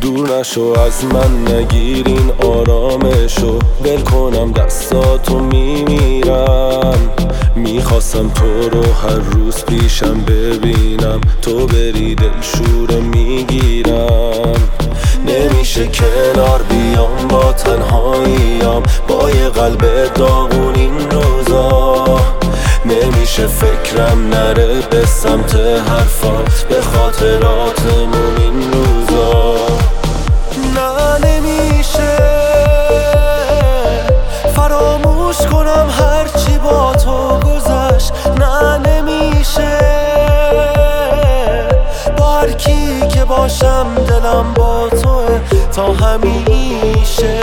دور نشو از من، نگیر این آرامشو. ول کنم دستاتو میمیرم. میخواستم تو رو هر روز پیشم ببینم، تو بری دلشوره میگیرم. نمیشه کنار بیام با تنهاییم، با یه قلب داغون این روزا. نمیشه فکرم نره به سمت حرفات، به خاطراتمون این روزا. نه نمیشه فراموش کنم هرچی با تو گذشت. نه نمیشه با هر کی که باشم دلم با توه تا همیشه.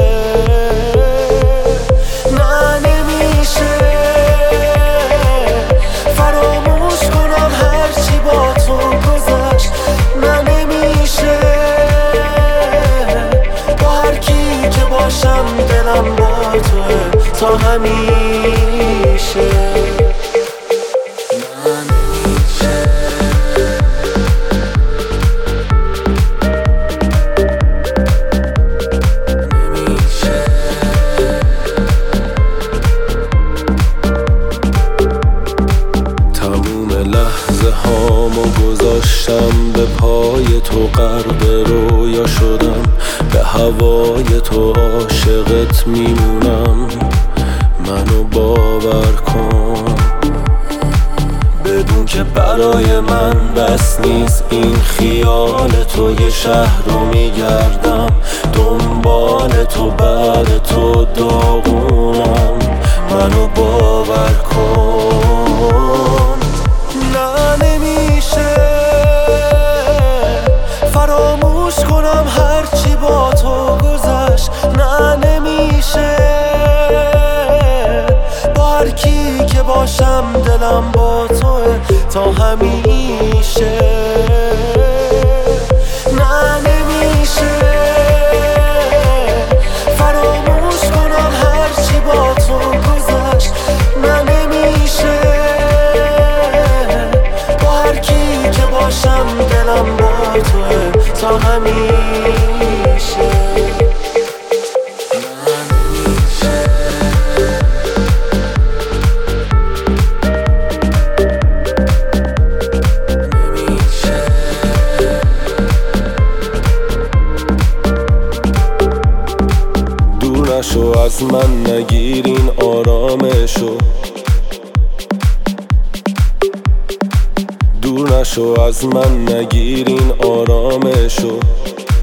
نه نمیشه فراموش کنم هرچی با تو گذشت. نه نمیشه با هر کی که باشم دلم با توه تا همیشه. لحظه هامو گذاشتم به پای تو، غرق رویا شدم، به هوای تو عاشقت میمونم. منو باور کن، بدون که برای من بس نیست این خیال تو. یه شهر رو میگردم دنبال تو، بعد تو داغونم. منو باور کن. نه نمیشه فراموش کنم هرچی با تو گذشت. نه نمیشه با هر کی که باشم دلم با توه تا همیشه. نه نمیشه فراموش کنم هرچی با تو گذشت. نه نمیشه با هر کی که باشم دلم با توه تا همیشه. دور نشو از من، نگیر این آرامشو. دور نشو از من، نگیر این آرامشو.